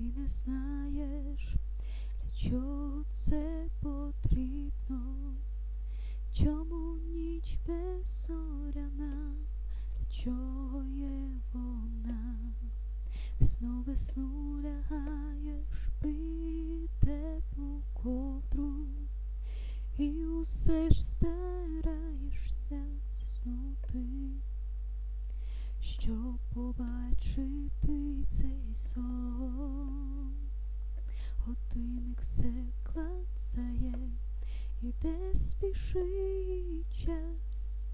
і не знаєш, для чого це потрібно, чому ніч беззоряна, для чого є вона. Ти знов весну лягаєш під теплу ковдру, і усе ж стараєшся заснути, щоб побачити цей сон. Годинник все клацає, іде спішить час.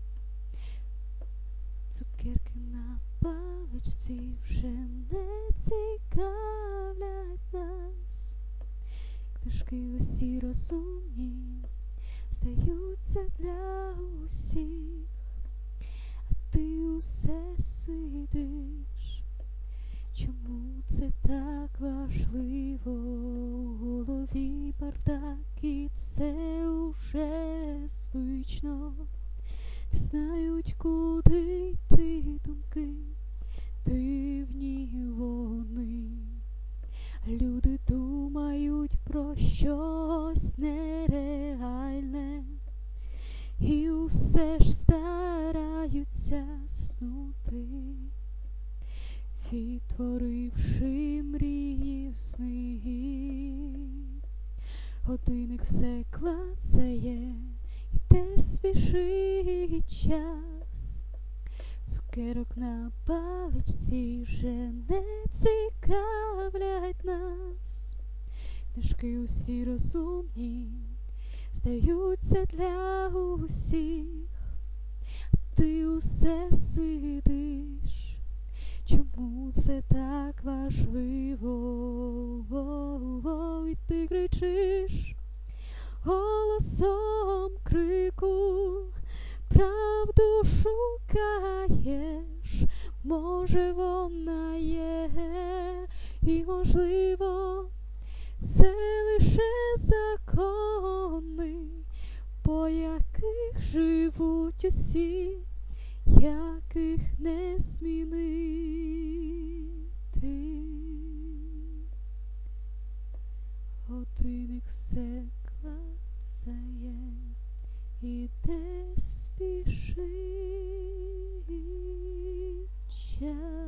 Цукерки на паличці вже не цікавлять нас. Книжки усі розумні здаються для усіх, а ти усе сидиш. Чому це так важливо? У голові бардак, і це уже звично. Не знають, куди йти думки, дивні вони. Люди думають про щось нереальне, і усе ж стараються заснути, відтворивши мрії в сни. Годинник все клацає, іде спішить час. Цукерок на паличці вже не цікавлять нас. Книжки усі розумні здаються для усіх, а ти усе сидиш. Чому це так важливо? І ти кричиш голосом крику, правду шукаєш, може вона є, і можливо це лише закони, по яких живуть усі, яких не змінити. Годинник все клацає, іде спішить час.